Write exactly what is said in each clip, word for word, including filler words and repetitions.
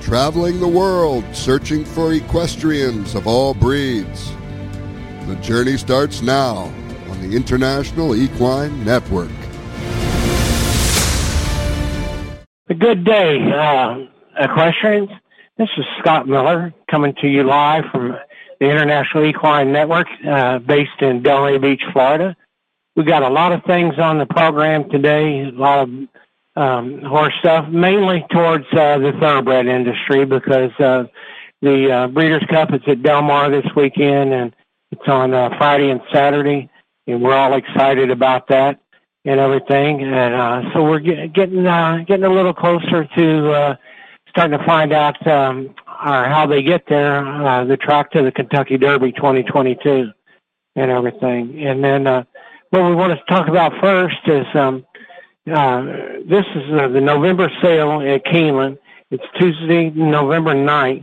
traveling the world searching for equestrians of all breeds. The journey starts now on the International Equine Network. A good day, uh, equestrians. This is Scott Miller coming to you live from the International Equine Network, uh, based in Delray Beach, Florida. We got a lot of things on the program today, a lot of um, horse stuff, mainly towards uh, the thoroughbred industry, because uh, the uh, Breeders' Cup is at Del Mar this weekend, and it's on uh, Friday and Saturday, and we're all excited about that and everything. And uh, so we're get, getting uh, getting a little closer to uh, starting to find out um, or how they get there, uh, the track to the Kentucky Derby twenty twenty-two and everything. And then uh, what we want to talk about first is um, uh, this is uh, the November sale at Keeneland. It's Tuesday, November ninth,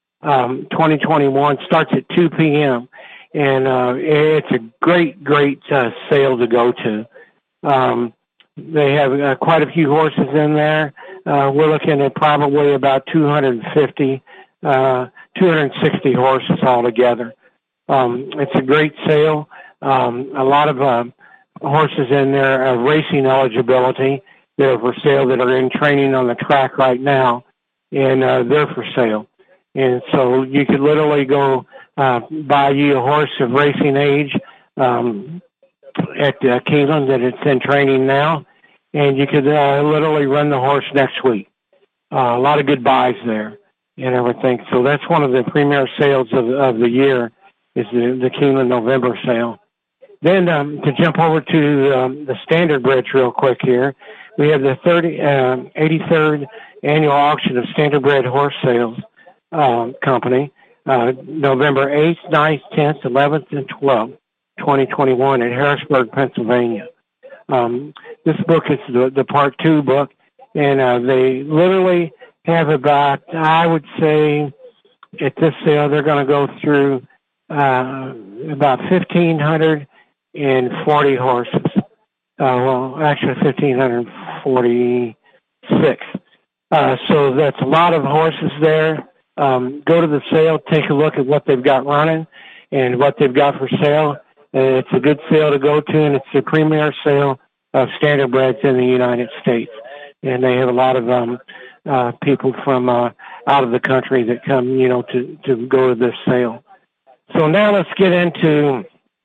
um, twenty twenty-one. Starts at two p.m. And uh, it's a great, great uh, sale to go to. Um, they have uh, quite a few horses in there. Uh, we're looking at probably about two hundred fifty, uh, two hundred sixty horses altogether. Um, it's a great sale. Um, a lot of uh, horses in there of racing eligibility that are for sale, that are in training on the track right now, and uh, they're for sale. And so you could literally go uh, buy you a horse of racing age um, at uh, Keeneland that it's in training now, and you could uh, literally run the horse next week. Uh, a lot of good buys there and everything. So that's one of the premier sales of, of the year, is the, the Keeneland November sale. Then um, to jump over to um, the Standardbreds real quick here, we have the thirty, uh, eighty-third annual auction of Standardbred horse sales um, company, uh, November eighth, ninth, tenth, eleventh, and twelfth, twenty twenty-one at Harrisburg, Pennsylvania. Um, this book is the, the part two book, and uh, they literally have about, I would say, at this sale, they're going to go through uh, about fifteen forty horses. Uh, well, actually, fifteen forty-six. Uh, so that's a lot of horses there. Um, go to the sale, take a look at what they've got running and what they've got for sale. Uh, it's a good sale to go to, and it's the premier sale of Standardbreds in the United States. And they have a lot of um, uh, people from uh, out of the country that come, you know, to, to go to this sale. So now let's get into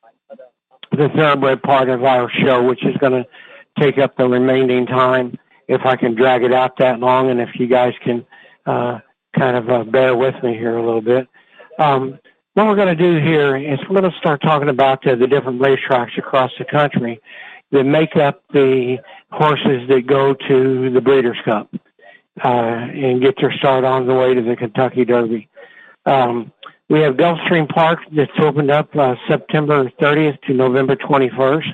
the thoroughbred part of our show, which is going to take up the remaining time, if I can drag it out that long, and if you guys can uh, kind of uh, bear with me here a little bit. Um, what we're going to do here is we're going to start talking about uh, the different racetracks across the country that make up the horses that go to the Breeders' Cup uh, and get their start on the way to the Kentucky Derby. Um, we have Gulfstream Park that's opened up uh, September thirtieth to November twenty-first.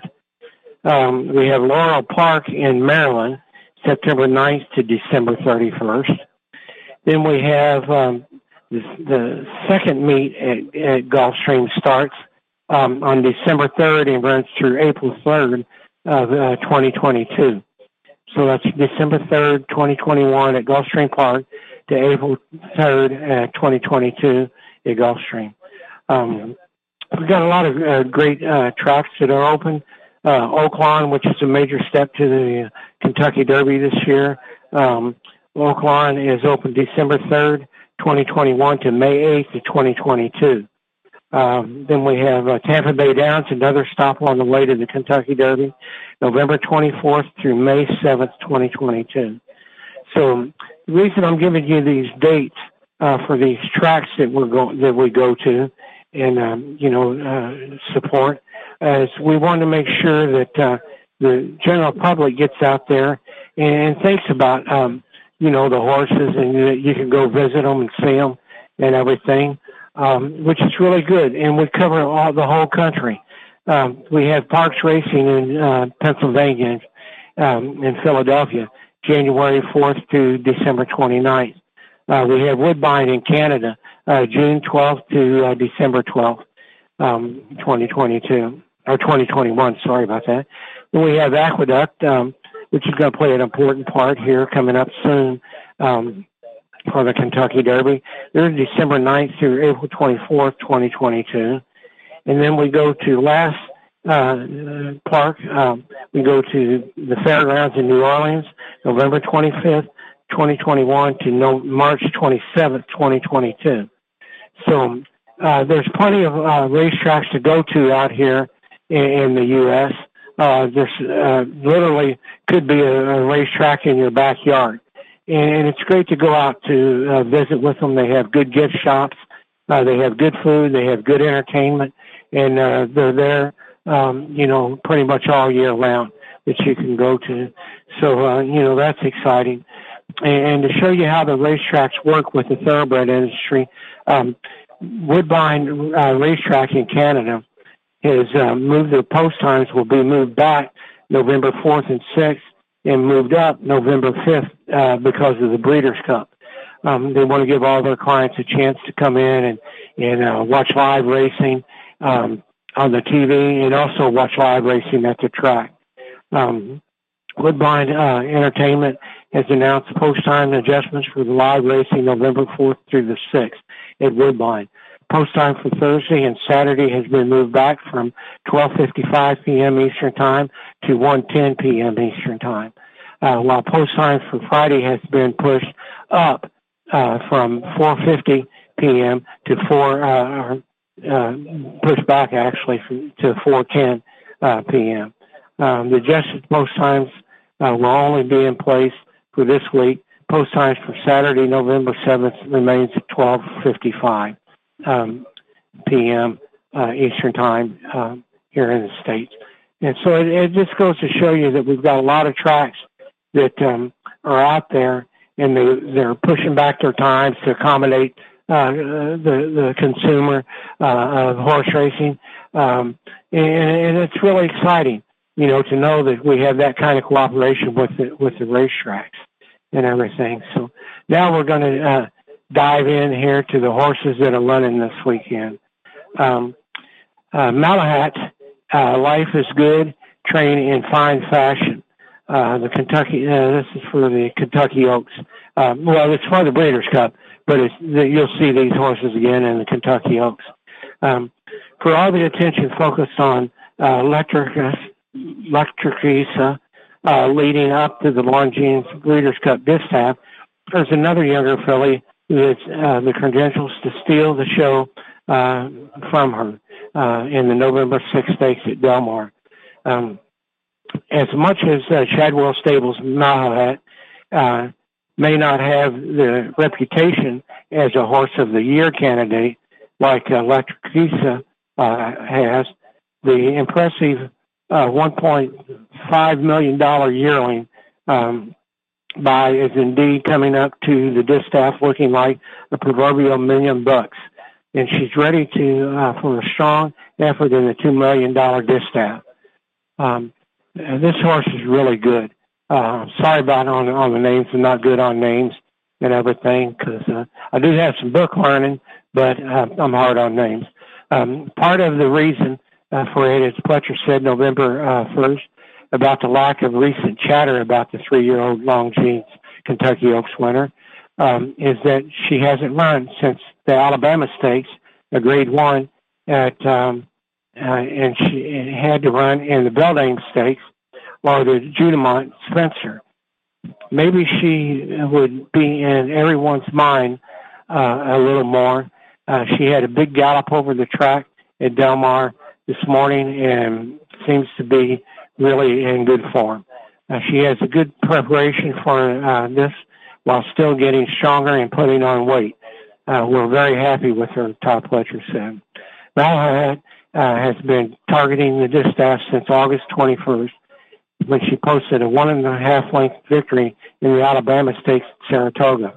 Um, we have Laurel Park in Maryland, September ninth to December thirty-first. Then we have um, the, the second meet at, at Gulfstream starts um, on December third and runs through April third of uh, twenty twenty-two. So that's December third, twenty twenty-one at Gulfstream Park to April third, uh, twenty twenty-two at Gulfstream. Um, we've got a lot of uh, great uh, tracks that are open. Uh, Oaklawn, which is a major step to the Kentucky Derby this year. Um, Oaklawn is open December third, twenty twenty-one to May eighth of twenty twenty-two. Um, then we have uh, Tampa Bay Downs, another stop on the way to the Kentucky Derby, November twenty-fourth through May seventh, twenty twenty-two. So the reason I'm giving you these dates uh, for these tracks that we're go- that we go to and um, you know uh, support is we want to make sure that uh, the general public gets out there and thinks about um, you know the horses, and you, you can go visit them and see them and everything. Um, which is really good, and we cover all the whole country. Um, we have Parks Racing in uh, Pennsylvania, um, in Philadelphia, January fourth to December twenty-ninth. Uh, we have Woodbine in Canada, uh, June twelfth to uh, December twelfth, um, twenty twenty-two, or twenty twenty-one, sorry about that. Then we have Aqueduct, um, which is going to play an important part here coming up soon, um, for the Kentucky Derby. They're December ninth through April twenty-fourth, twenty twenty-two. And then we go to last uh, park. Um, we go to the fairgrounds in New Orleans, November twenty-fifth, twenty twenty-one to no, March twenty-seventh, twenty twenty-two. So uh, there's plenty of uh, racetracks to go to out here in, in the U S Uh, there's uh, literally could be a, a racetrack in your backyard. And it's great to go out to uh, visit with them. They have good gift shops. Uh, they have good food. They have good entertainment. And uh, they're there, um, you know, pretty much all year round that you can go to. So, uh, you know, that's exciting. And, and to show you how the racetracks work with the thoroughbred industry, um, Woodbine uh, Racetrack in Canada has uh, moved, their post times will be moved back November fourth and sixth and moved up November fifth uh, because of the Breeders' Cup. Um, they want to give all their clients a chance to come in and, and uh, watch live racing um, on the T V and also watch live racing at the track. Um, Woodbine uh, Entertainment has announced post-time adjustments for the live racing November fourth through the sixth at Woodbine. Post time for Thursday and Saturday has been moved back from twelve fifty-five p.m. Eastern Time to one ten p.m. Eastern Time, uh, while post time for Friday has been pushed up uh, from four fifty p.m. to four, uh, uh, pushed back actually to four ten uh, p.m. Um, the adjusted post times uh, will only be in place for this week. Post times for Saturday, November seventh remains at twelve fifty-five. Um, p m. Uh, Eastern Time uh, here in the States. And so it, it just goes to show you that we've got a lot of tracks that um, are out there, and they, they're pushing back their times to accommodate uh, the, the consumer uh, of horse racing. Um, and, and it's really exciting, you know, to know that we have that kind of cooperation with the, with the racetracks and everything. So now we're going to uh, dive in here to the horses that are running this weekend. Um, uh, Malahat, uh, Life is Good, Train in Fine Fashion. Uh, the Kentucky, uh, this is for the Kentucky Oaks. Uh, well, it's for the Breeders' Cup, but it's, the, you'll see these horses again in the Kentucky Oaks. Um, for all the attention focused on uh, Electric, Electricisa, uh, leading up to the Longines Breeders' Cup distaff, there's another younger filly with uh, the credentials to steal the show uh, from her uh, in the November sixth stakes at Del Mar. Um, as much as uh, Chadwell Stables Malahat uh, may not have the reputation as a horse of the year candidate like Electricisa uh, has, the impressive uh, one point five million dollars yearling um, by is indeed coming up to the distaff looking like a proverbial million bucks. And she's ready to, uh, for a strong effort in the two million dollars distaff. Um, this horse is really good. Uh, sorry about on, on the names. I'm not good on names and everything because uh, I do have some book learning, but uh, I'm hard on names. Um, part of the reason uh, for it, as Pletcher said November uh, first, about the lack of recent chatter about the three-year-old Longines Kentucky Oaks winner, um, is that she hasn't run since the Alabama Stakes, a grade one, at um, uh, and she had to run in the Beldame Stakes or the Judamont Spencer. Maybe she would be in everyone's mind uh, a little more. Uh, she had a big gallop over the track at Del Mar this morning and seems to be really in good form. Uh, she has a good preparation for uh, this while still getting stronger and putting on weight. Uh, we're very happy with her, Todd Pletcher said. Malahat uh, has been targeting the distaff since August twenty-first when she posted a one and a half length victory in the Alabama Stakes at Saratoga.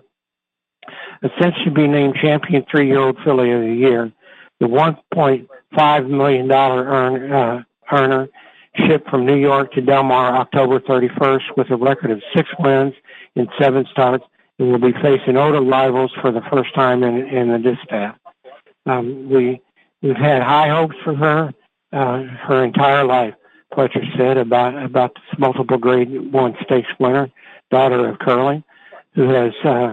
Since she'd be named champion three-year-old filly of the year, the one point five million dollars earn, uh, earner shipped from New York to Del Mar October thirty-first with a record of six wins in seven starts and will be facing older rivals for the first time in, in the distaff. Um, we, we've had high hopes for her uh, her entire life, Pletcher said about, about this multiple grade one stakes winner, daughter of Curling, who has uh,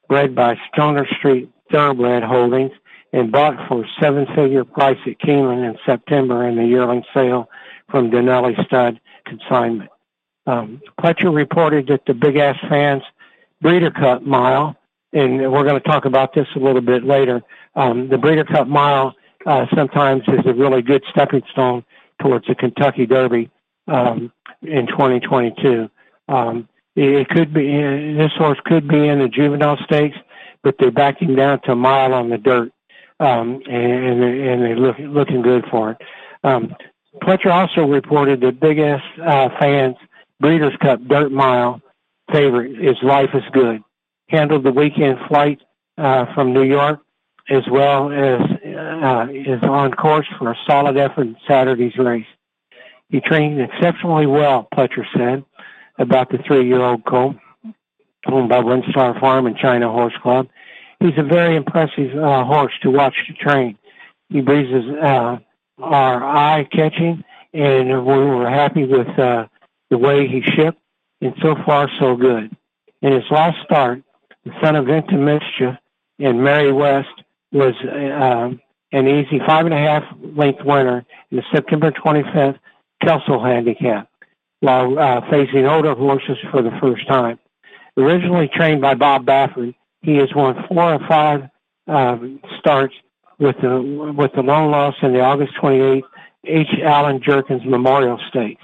bred by Stoner Street Thoroughbred Holdings, and bought for a seven-figure price at Keeneland in September in the yearling sale from Denali Stud Consignment. Um, Pletcher reported that the Big Ass Fans Breeder Cup Mile, and we're going to talk about this a little bit later, um, the Breeder Cup Mile uh, sometimes is a really good stepping stone towards the Kentucky Derby um, in twenty twenty-two. Um, it could be, this horse could be in the juvenile stakes, but they're backing down to a mile on the dirt, um, and, and they're look, looking good for it. Um, Pletcher also reported that Big Ass uh, Fans Breeders' Cup Dirt Mile favorite is Life is Good. Handled the weekend flight uh, from New York, as well as uh, is on course for a solid effort in Saturday's race. He trained exceptionally well, Pletcher said, about the three-year-old colt owned by Windstar Farm and China Horse Club. He's a very impressive uh, horse to watch to train. He breezes uh, our eye-catching, and we were happy with uh, the way he shipped, and so far so good. In his last start, the son of Into Mischief and Mary West was uh, an easy five and a half length winner in the September twenty-fifth Kelso handicap, while uh, facing older horses for the first time. Originally trained by Bob Baffert, he has won four or five uh, starts with the with the lone loss in the August twenty-eighth H. Allen Jerkins Memorial Stakes.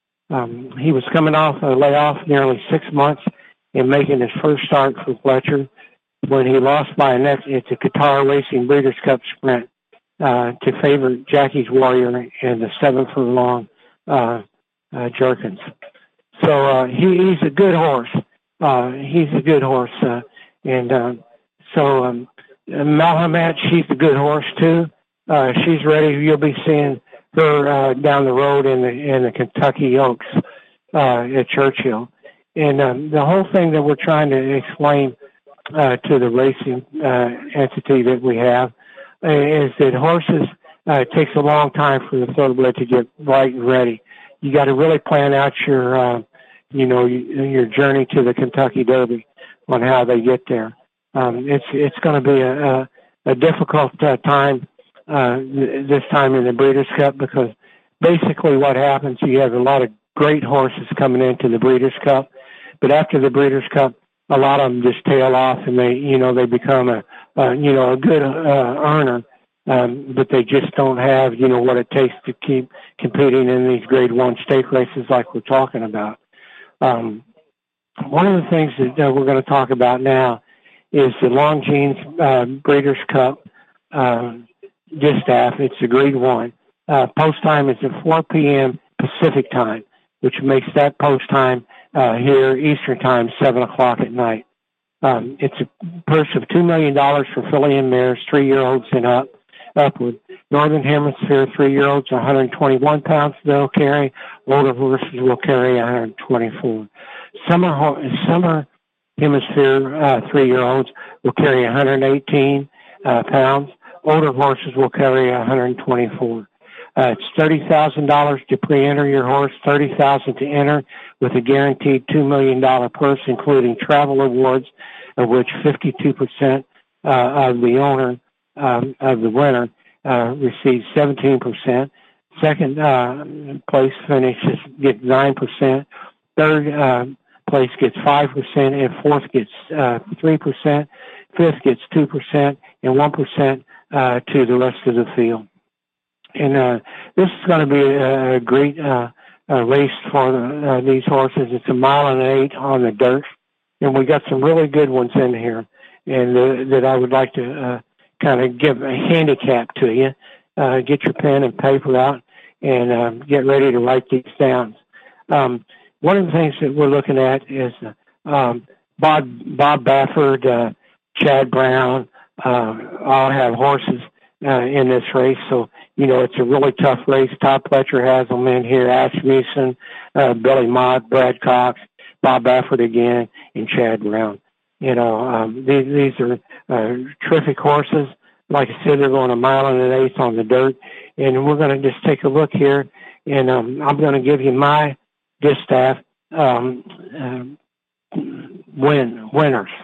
Um, he was coming off a layoff nearly six months and making his first start for Pletcher when he lost by a neck at the Qatar Racing Breeders' Cup Sprint uh, to favorite Jackie's Warrior and the seven furlong uh, uh, Jerkins. So uh, he, he's a good horse. Uh, he's a good horse. Uh, and uh, so um, Malhamet, she's a good horse too. Uh, she's ready. You'll be seeing her uh, down the road in the in the Kentucky Oaks uh, at Churchill. And um, the whole thing that we're trying to explain uh, to the racing uh, entity that we have uh, is that horses, uh, it takes a long time for the thoroughbred to get right and ready. You got to really plan out your, uh, you know, your journey to the Kentucky Derby on how they get there. Um, it's it's going to be a, a, a difficult uh, time uh, this time in the Breeders' Cup, because basically what happens, you have a lot of great horses coming into the Breeders' Cup, but after the Breeders' Cup, a lot of them just tail off and they, you know, they become a, uh, you know, a good uh, earner, um, but they just don't have, you know, what it takes to keep competing in these Grade One stake races like we're talking about. Um, one of the things that uh, we're going to talk about now is the Longines uh, Breeders' Cup uh, distaff. It's a Grade One. Uh, post time is at four p.m. Pacific time, which makes that post time uh, here Eastern time seven o'clock at night. Um, it's a purse of two million dollars for filly and mares, three-year-olds and up, upward. Northern Hemisphere three-year-olds, one hundred twenty-one pounds they'll carry. Older horses will carry one hundred twenty-four. Summer, summer Hemisphere uh, three-year-olds will carry one hundred eighteen uh, pounds. Older horses will carry one hundred twenty-four. Uh, it's thirty thousand dollars to pre-enter your horse, thirty thousand dollars to enter, with a guaranteed two million dollars purse, including travel awards, of which fifty-two percent uh, of the owner um, of the winner uh, receives seventeen percent. Second uh, place finishes gets nine percent. Third uh, place gets five percent, and fourth gets uh, three percent. Fifth gets two percent, and one percent uh, to the rest of the field. And uh, this is going to be a, a great uh, uh, race for the, uh, these horses. It's a mile and an eight on the dirt, and we got some really good ones in here, and uh, that I would like to uh, kind of give a handicap to you. Uh, get your pen and paper out and uh, get ready to write these down. Um, one of the things that we're looking at is uh, um, Bob Bob Baffert, uh, Chad Brown, uh, all have horses uh, in this race, so you know, it's a really tough race. Todd Pletcher has them in here. Ash Mason, uh, Billy Mott, Brad Cox, Bob Baffert again, and Chad Brown. You know, um, these, these are uh, terrific horses. Like I said, they're going a mile and an eighth on the dirt. And we're going to just take a look here. And um, I'm going to give you my distaff um, uh, win, winners.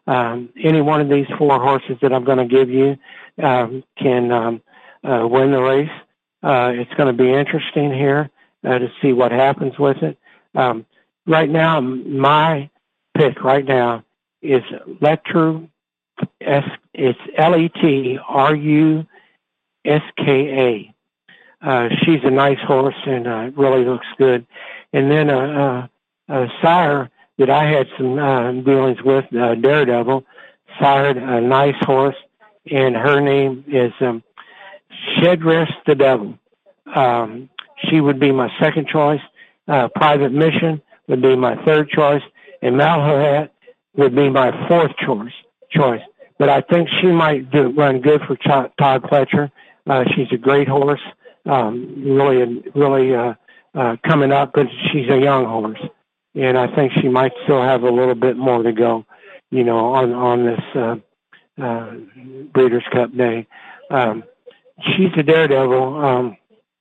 Um, any one of these four horses that I'm going to give you um, can um, uh, win the race. Uh, it's going to be interesting here uh, to see what happens with it. Um, right now, my pick right now is Letru. S, it's L E T R U S K A. Uh, she's a nice horse and uh, really looks good. And then a, a, a sire that I had some uh, dealings with, uh, Daredevil, sired a nice horse, and her name is um, Shedress the Devil. Um, she would be my second choice. Uh, Private Mission would be my third choice, and Malheuret would be my fourth choice. Choice, but I think she might do, run good for Ch- Todd Pletcher. Uh, she's a great horse, um, really, really uh, uh, coming up, but she's a young horse, and I think she might still have a little bit more to go, you know, on on this uh, uh, Breeders' Cup Day. Um, she's a daredevil. Um,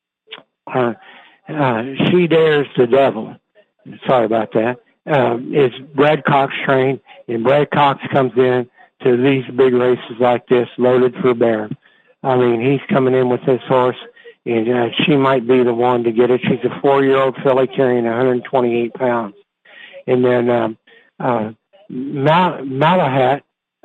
uh, uh, she dares the devil. Sorry about that. Um, is Brad Cox trained, and Brad Cox comes in to these big races like this, loaded for bear. I mean, he's coming in with this horse, and uh, she might be the one to get it. She's a four-year-old filly carrying one hundred twenty-eight pounds. And then um, uh, Mal- Malahat,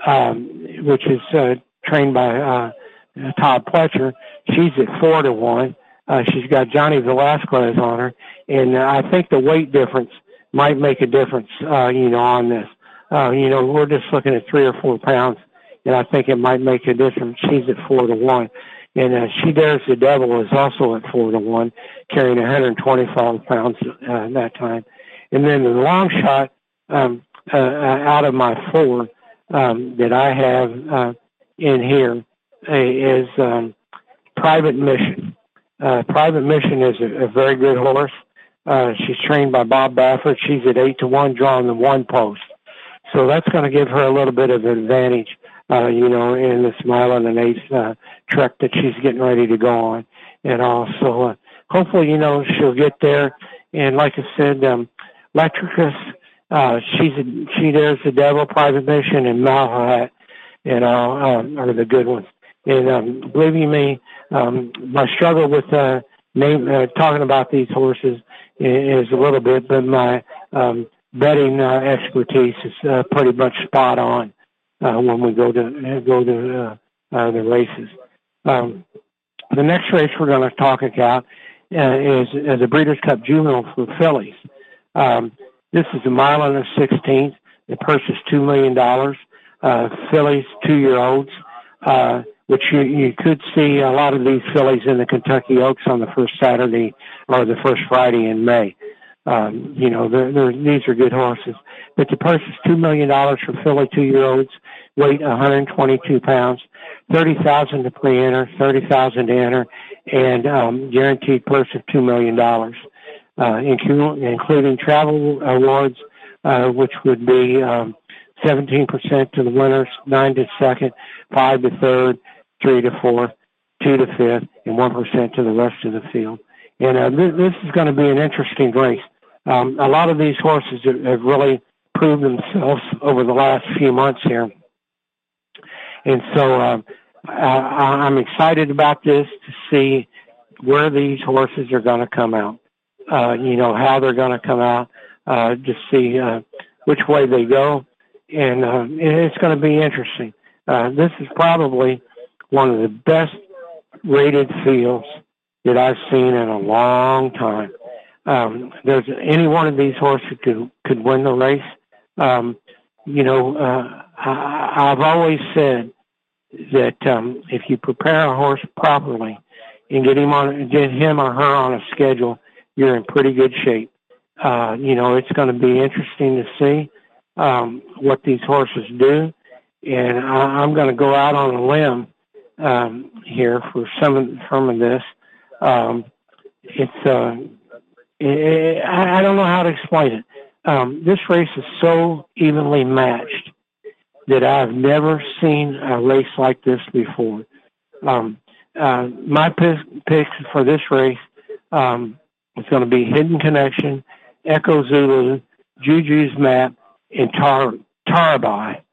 um, which is uh, trained by uh, Todd Pletcher, she's at four to one. Uh, she's got Johnny Velasquez on her, and uh, I think the weight difference might make a difference, uh, you know, on this. Uh, you know, we're just looking at three or four pounds, and I think it might make a difference. She's at four to one, and uh, She Dares the Devil is also at four to one, carrying one hundred twenty-five pounds uh, that time. And then the long shot um, uh, out of my four um, that I have uh, in here uh, is um, Private Mission. Uh, Private Mission is a, a very good horse. Uh, she's trained by Bob Baffert. She's at eight to one, drawing the one post. So that's going to give her a little bit of an advantage, uh, you know, in this mile and an eighth uh, trek that she's getting ready to go on. And also, uh, hopefully, you know, she'll get there. And like I said, um, Electricus, uh, she's a, She Dares the Devil, Private Mission, and Malheuret, you know, um, are the good ones. And um, believe you me, um, my struggle with uh, name, uh, talking about these horses is, is a little bit, but my um, betting uh, expertise is uh, pretty much spot on uh, when we go to go to uh, uh, the races. Um, the next race we're going to talk about uh, is, is a Breeders' Cup Juvenile for fillies. Um, this is a mile and a sixteenth. The purse is two million dollars. Uh, fillies, two-year-olds, uh, which you, you could see a lot of these fillies in the Kentucky Oaks on the first Saturday or the first Friday in May. Um, you know, they're, they're, these are good horses. But the purse is two million dollars for filly two-year-olds, weight one hundred twenty-two pounds, thirty thousand dollars to pre-enter, thirty thousand dollars to enter, and um, guaranteed purse of two million dollars, uh, including, including travel awards, uh, which would be um, seventeen percent to the winners, nine to second, five to third, three to fourth, two to fifth, and one percent to the rest of the field. And uh, this, this is going to be an interesting race. Um, a lot of these horses have really proved themselves over the last few months here. And so uh, I, I'm excited about this to see where these horses are going to come out, uh, you know, how they're going to come out, uh, to see uh, which way they go. And uh, it's going to be interesting. Uh, this is probably one of the best rated fields that I've seen in a long time. Um, there's any one of these horses could could win the race. Um, you know, uh, I, I've always said that um, if you prepare a horse properly and get him on, get him or her on a schedule, you're in pretty good shape. Uh, you know, it's going to be interesting to see um, what these horses do, and I, I'm going to go out on a limb um, here for some of some of this. Um, it's uh, it, I, I don't know how to explain it. Um, this race is so evenly matched that I've never seen a race like this before. Um, uh, my pick, picks for this race um, is going to be Hidden Connection, Echo Zulu, Juju's Map, and Tar Tarabai.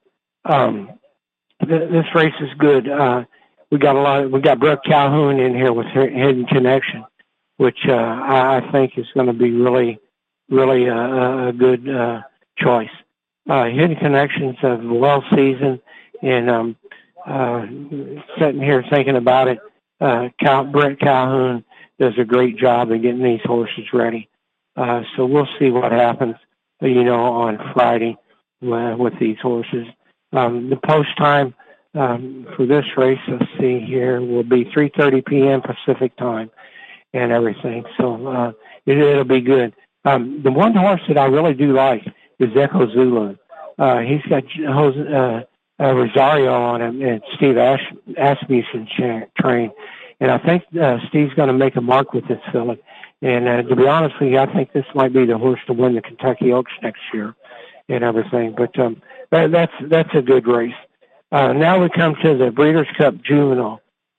Um, th- this race is good. Uh, we got a lot. Of, we got Brooke Calhoun in here with her Hidden Connection, which uh, I, I think is going to be really, really a, a good uh, choice. Uh, Hidden Connection's a well seasoned, and um, uh, sitting here thinking about it, uh, Cal- Brett Calhoun does a great job of getting these horses ready. Uh, so we'll see what happens, you know, on Friday uh, with these horses. Um, the post time um, for this race, let's see here, will be three thirty p.m. Pacific time and everything. So uh, it, it'll be good. Um, the one horse that I really do like is Echo Zulu. Uh, he's got uh, uh, Rosario on him and Steve Ash- Asmussen train. And I think uh, Steve's going to make a mark with this filly. And uh, to be honest with you, I think this might be the horse to win the Kentucky Oaks next year and everything. But um, that, that's that's a good race. Uh, now we come to the Breeders' Cup Juvenile.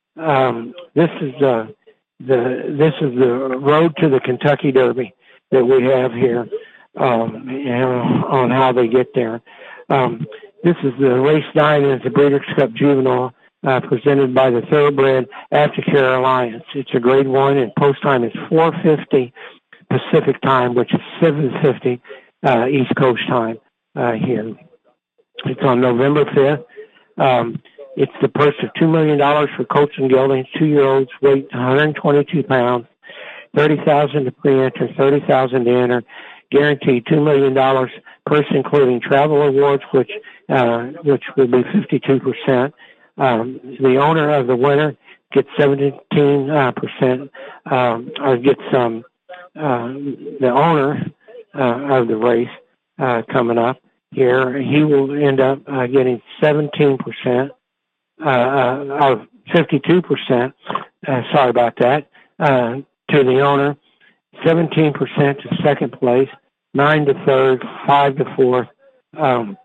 Um, this is the the this is the road to the Kentucky Derby that we have here, um, you know, on how they get there. Um, this is the race nine is the Breeders' Cup Juvenile. Uh, presented by the Thoroughbred Aftercare Alliance. It's a grade one, and post time is four fifty Pacific time, which is seven fifty uh, East Coast time uh, here. It's on November fifth. Um, it's the purse of two million dollars for Colts and Geldings, two-year-olds, weight one hundred twenty-two pounds, thirty thousand dollars to pre-enter, thirty thousand dollars to enter, guaranteed two million dollars, purse including travel awards, which uh, which will be fifty-two percent. Um, the owner of the winner gets seventeen uh, percent, um, or gets um, uh, the owner uh, of the race uh, coming up here. He will end up uh, getting seventeen percent, uh, uh, or fifty-two percent. Uh, sorry about that. Uh, to the owner, seventeen percent to second place, nine to third, five to fourth, um,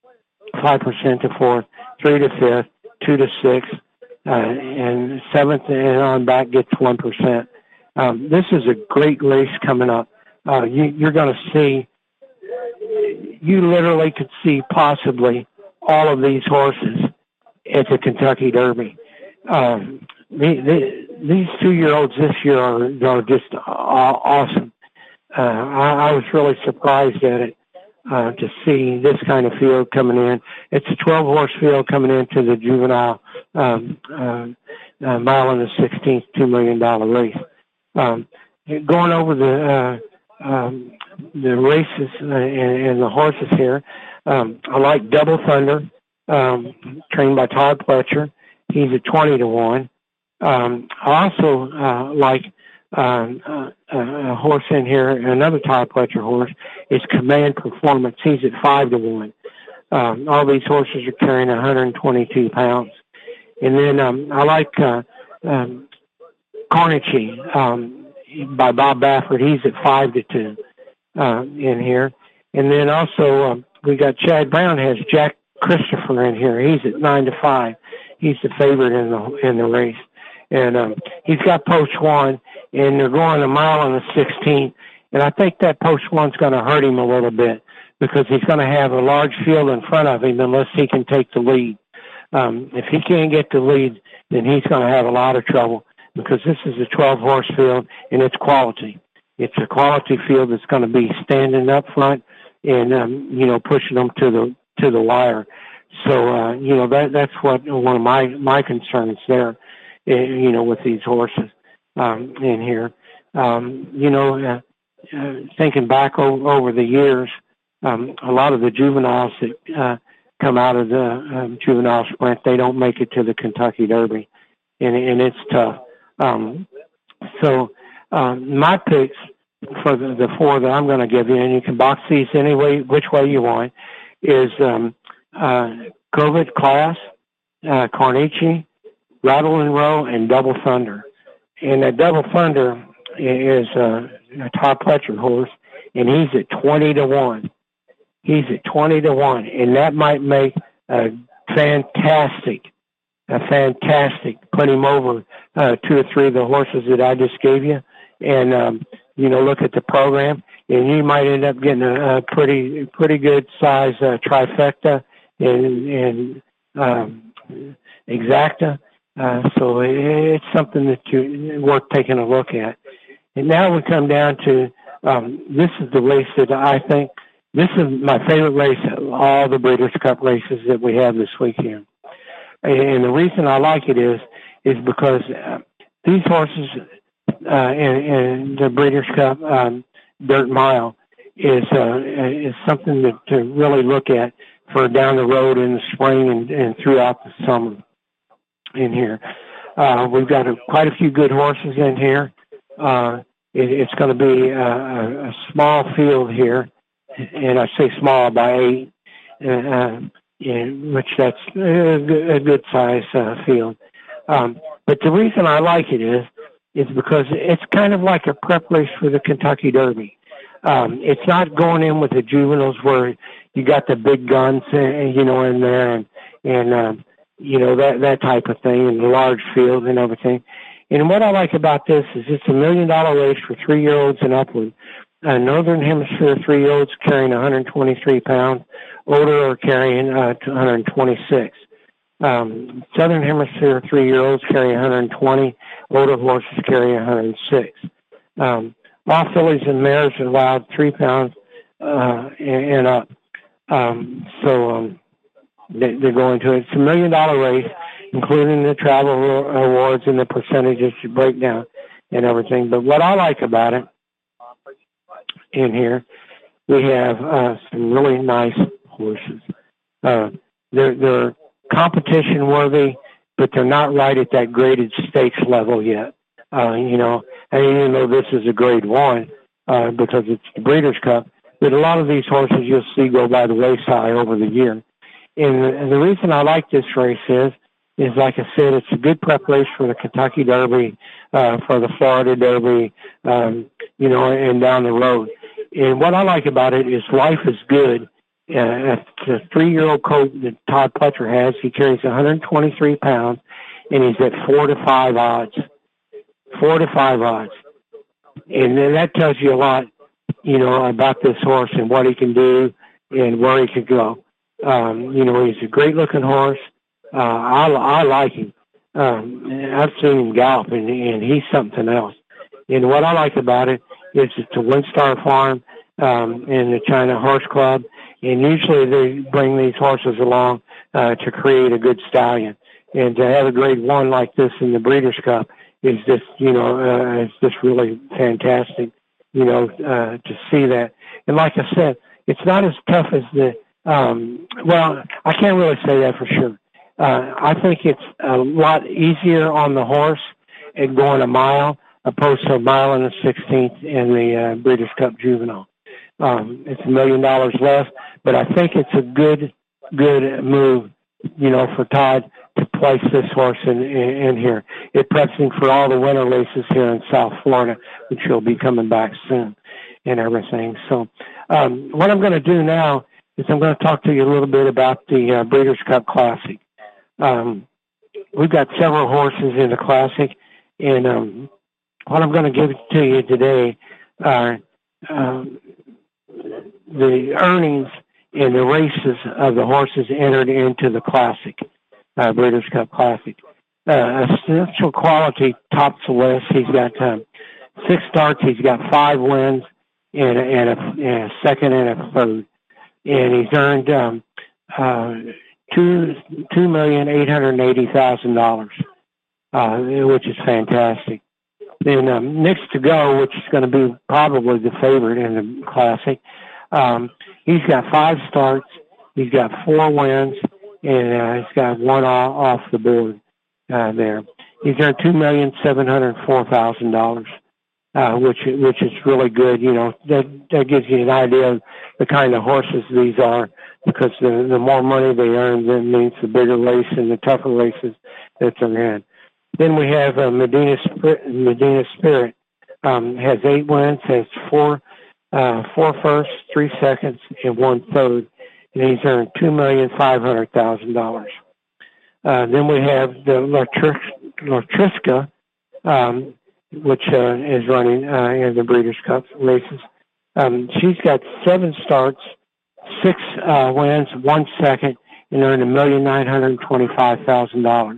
five percent to fourth, three to fifth, two to six, uh, and seventh and on back gets one percent. Um, this is a great race coming up. Uh, you, you're going to see, you literally could see possibly all of these horses at the Kentucky Derby. Um, the, the, these two-year-olds this year are, are just awesome. Uh, I, I was really surprised at it. Uh, to see this kind of field coming in. It's a twelve-horse field coming into the juvenile um, uh, uh, mile and the sixteenth two million dollars race. Um, going over the uh, um, the races and, and the horses here, um, I like Double Thunder, um, trained by Todd Pletcher. He's at twenty to one. Um, I also uh, like Um, uh, a horse in here, another Todd Pletcher horse, is Command Performance. He's at five to one. Um, all these horses are carrying one hundred twenty-two pounds. And then um, I like uh, um, Carnegie um, by Bob Baffert. He's at five to two uh, in here. And then also um, we got Chad Brown has Jack Christopher in here. He's at nine to five. He's the favorite in the in the race. And um, he's got post one, and they're going a mile on the sixteenth. And I think that post one's going to hurt him a little bit because he's going to have a large field in front of him unless he can take the lead. Um, if he can't get the lead, then he's going to have a lot of trouble because this is a twelve-horse field, and it's quality. It's a quality field that's going to be standing up front and, um, you know, pushing them to the to the wire. So, uh, you know, that that's what one of my, my concerns there. You know, with these horses um, in here. Um, you know, uh, uh, thinking back o- over the years, um, a lot of the juveniles that uh, come out of the um, juvenile sprint, they don't make it to the Kentucky Derby, and, and it's tough. Um, so um, my picks for the, the four that I'm going to give you, and you can box these any way, which way you want, is um, uh, COVID Class, uh, Carnegie, Rattle and Roll, and Double Thunder. And that Double Thunder is uh, a Todd Pletcher horse, and he's at twenty to one. He's at twenty to one, and that might make a fantastic, a fantastic, put him over uh, two or three of the horses that I just gave you. And, um, you know, look at the program, and you might end up getting a, a pretty, pretty good size uh, trifecta and, and um, exacta. Uh, so it, it's something that you worth taking a look at. And now we come down to um, this is the race that I think this is my favorite race of all the Breeders' Cup races that we have this weekend. And the reason I like it is is because uh, these horses uh, in, in the Breeders' Cup um, Dirt Mile is uh, is something that, to really look at for down the road in the spring and, and throughout the summer in here. Uh, we've got a, quite a few good horses in here. Uh, it, it's going to be a, a, a small field here, and I say small by eight, uh, in which that's a good, a good size uh, field. Um, but the reason I like it is, is because it's kind of like a prep race for the Kentucky Derby. Um, it's not going in with the juveniles where you got the big guns, uh, you know, in there and, and, uh, you know, that, that type of thing, and the large field and everything. And what I like about this is it's a million dollar race for three-year-olds and upward. Uh, Northern Hemisphere three-year-olds carrying one hundred twenty-three pounds, older are carrying uh, one hundred twenty-six. Um, Southern Hemisphere three-year-olds carry one hundred twenty, older horses carry one hundred six. Um, all fillies and mares are allowed three pounds uh, and, and up. Um, so um, they, they're going to it. It's a million dollar race, including the travel awards and the percentages you break down and everything. But what I like about it in here, we have uh, some really nice horses. Uh, they're, they're competition worthy, but they're not right at that graded stakes level yet. Uh, you know, and even though this is a grade one, uh, because it's the Breeders' Cup, but a lot of these horses you'll see go by the wayside over the year. And the, and the reason I like this race is, is like I said, it's a good prep race for the Kentucky Derby, uh, for the Florida Derby, um, you know, and down the road. And what I like about it is Life is Good. Uh, the three-year-old colt that Todd Pletcher has, he carries one hundred twenty-three pounds, and he's at four to five odds. Four to five odds. And then that tells you a lot, you know, about this horse and what he can do and where he could go. Um, you know, he's a great-looking horse. Uh, I, I like him. Um, I've seen him gallop, and, and he's something else. And what I like about it is it's a Windstar Farm um, and the China Horse Club, and usually they bring these horses along uh, to create a good stallion. And to have a grade one like this in the Breeders' Cup is just, you know, uh, it's just really fantastic, you know, uh, to see that. And like I said, it's not as tough as the, um, well, I can't really say that for sure. Uh, I think it's a lot easier on the horse at going a mile opposed to a mile and a sixteenth in the uh, Breeders' Cup Juvenile. Um, it's a million dollars less, but I think it's a good, good move, you know, for Todd to place this horse in, in, in here. It preps him for all the winter races here in South Florida, which will be coming back soon and everything. So um, what I'm going to do now is I'm going to talk to you a little bit about the uh, Breeders' Cup Classic. Um, we've got several horses in the Classic, and um, what I'm going to give to you today are um, the earnings and the races of the horses entered into the Classic, uh, Breeders' Cup Classic. Uh, Essential Quality tops the list. He's got um, six starts. He's got five wins and, and, a, and a second and a third. And he's earned um, uh, two two million eight hundred eighty thousand dollars, uh, which is fantastic. Then um, Next to Go, which is going to be probably the favorite in the Classic, um, he's got five starts, he's got four wins, and uh, he's got one off, off the board uh, there. He's earned two million seven hundred four thousand dollars, uh, which which is really good. You know, that that gives you an idea of the kind of horses these are, because the the more money they earn, that means the bigger race and the tougher races that they're in. Then we have uh, Medina Spirit. Medina Spirit um, has eight wins, has four uh, four firsts, three seconds, and one third, and he's earned two million five hundred thousand dollars. Uh, then we have the Latrisca, um, which uh, is running uh, in the Breeders' Cup races. Um, she's got seven starts, six uh, wins, one second, and earned a million nine hundred twenty-five thousand dollars.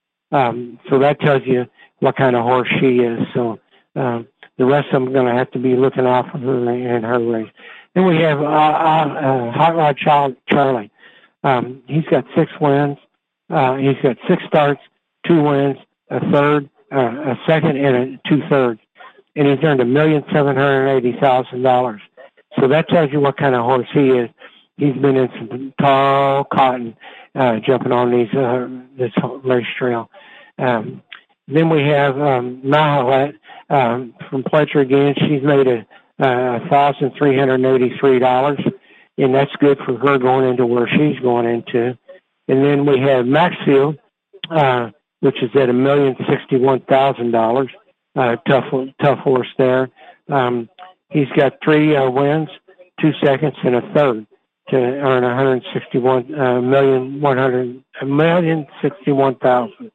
Um, so that tells you what kind of horse she is. So um, the rest of them are going to have to be looking out for her in her race. Then we have uh, uh, uh, Hot Rod Child Charlie. Um, he's got six wins. Uh, he's got six starts, two wins, a third, uh, a second, and a two thirds. And he's earned a million seven hundred eighty thousand dollars. So that tells you what kind of horse he is. He's been in some tall cotton, uh, jumping on these uh, this race trail. Um, then we have um, Mahalet um, from Pletcher again. She's made a one thousand three hundred eighty-three dollars, and that's good for her going into where she's going into. And then we have Maxfield, uh, which is at a million sixty-one thousand dollars. Uh, tough, tough horse there. Um, he's got three uh, wins, two seconds, and a third to earn one hundred sixty-one uh, million one hundred a million sixty-one thousand.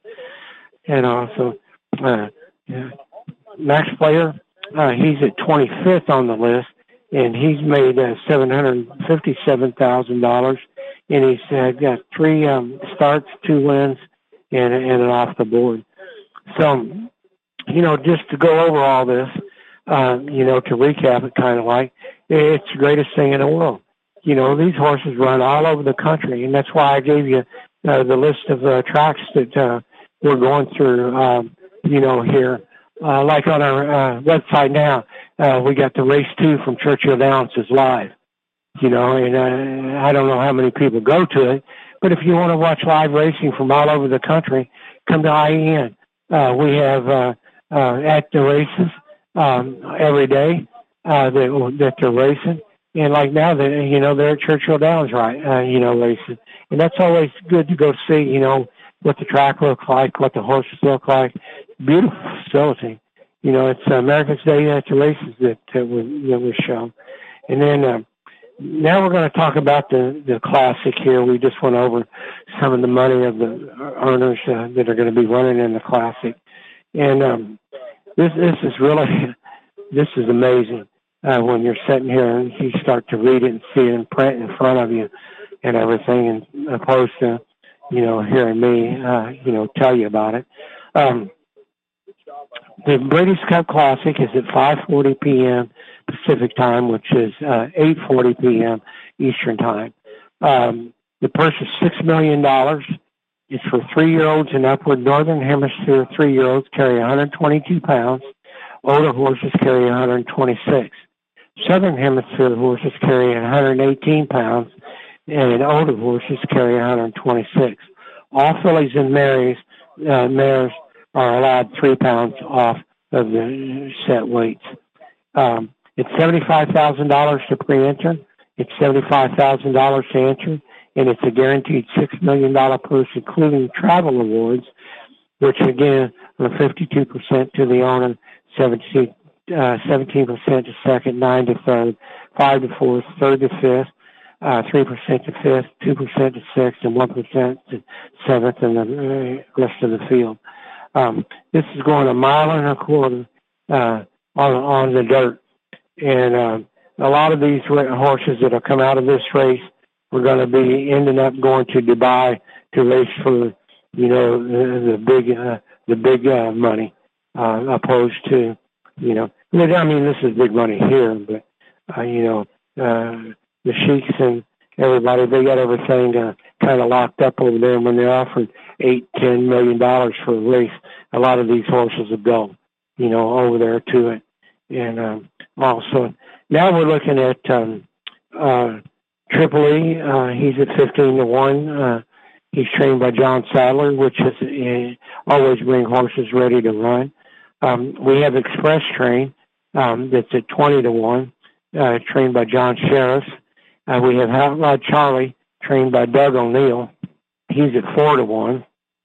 And also, uh, yeah. Max Player, uh, he's at twenty-fifth on the list, and he's made uh, seven hundred fifty-seven thousand dollars, and he's uh, got three um, starts, two wins, and, and an off the board. So, you know, just to go over all this, uh, you know, to recap it kind of like, it's the greatest thing in the world. You know, these horses run all over the country, and that's why I gave you uh, the list of uh, tracks that uh, we're going through, um, you know, here. Uh, like on our uh, website now, uh, we got the race two from Churchill Downs is live, you know, and uh, I don't know how many people go to it, but if you want to watch live racing from all over the country, come to I E N. Uh, we have uh, uh, at the races um, every day uh, that, that they're racing. And like now, they, you know, they're at Churchill Downs, right, uh, you know, racing. And that's always good to go see, you know, what the track looks like, what the horses look like. Beautiful facility. You know, it's America's Day at the Races that, that, was, that was shown. And then uh, now we're going to talk about the, the Classic here. We just went over some of the money of the earners uh, that are going to be running in the Classic. And um, this this is really, this is amazing uh, when you're sitting here and you start to read it and see it in print in front of you and everything, and opposed to, you know, hearing me, uh, you know, tell you about it. Um, the British Cup Classic is at five forty p.m. Pacific time, which is uh, eight forty p.m. Eastern time. Um, the purse is six million dollars. It's for three-year-olds and upward. Northern Hemisphere three-year-olds carry one hundred twenty-two pounds. Older horses carry one hundred twenty-six. Southern Hemisphere horses carry one hundred eighteen pounds, and older horses carry one hundred twenty-six. All fillies and mares, uh, mares are allowed three pounds off of the set weights. Um, it's seventy-five thousand dollars to pre-enter. It's seventy-five thousand dollars to enter, and it's a guaranteed six million dollars purse, including travel awards, which again are fifty-two percent to the owner, seventeen, uh, seventeen percent to second, nine to third, five to fourth, third to fifth, uh, three percent to fifth, two percent to sixth, and one percent to seventh, and the rest of the field. Um, this is going a mile and a quarter uh, on on the dirt, and uh, a lot of these horses that have come out of this race are going to be ending up going to Dubai to race for, you know, the, the big uh, the big uh, money, uh, opposed to, you know, I mean, this is big money here, but uh, you know, uh, the sheiks and everybody, they got everything uh, kind of locked up over there. And when they're offered eight, ten million dollars for a race, a lot of these horses will go, you know, over there to it. And um, also, now we're looking at um, uh, Triple E. Uh, he's at fifteen to one. Uh, he's trained by John Sadler, which is uh, always bring horses ready to run. Um, we have Express Train um, that's at twenty to one, uh, trained by John Sheriff. Uh, we have Hot Rod Charlie, trained by Doug O'Neill. He's at four to one.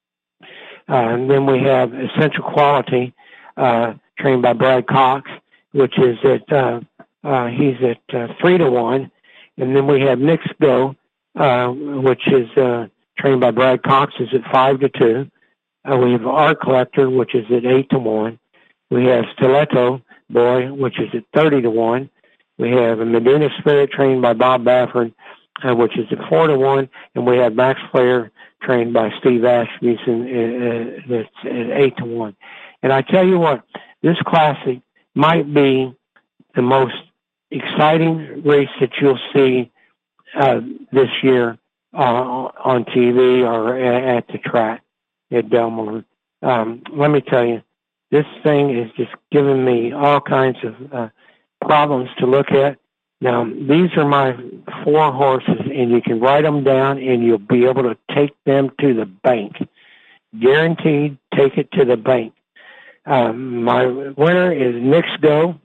Uh, and then we have Essential Quality, uh, trained by Brad Cox, which is at, uh, uh, he's at uh, three to one. And then we have Nick's Go, uh, which is uh, trained by Brad Cox, is at five to two. Uh, we have Art Collector, which is at eight to one. We have Stiletto Boy, which is at thirty to one. We have a Medina Spirit trained by Bob Bafford, uh, which is at four to one, and we have Max Flair trained by Steve Asmussen, uh, that's at eight to one. And I tell you what, this Classic might be the most exciting race that you'll see uh, this year uh, on T V or at the track at Del Mar. Um, let me tell you, this thing is just giving me all kinds of uh, problems to look at. Now, these are my four horses, and you can write them down, and you'll be able to take them to the bank. Guaranteed, take it to the bank. Um, my winner is Knicks Go.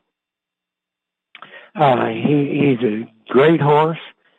Uh, he, he's a great horse.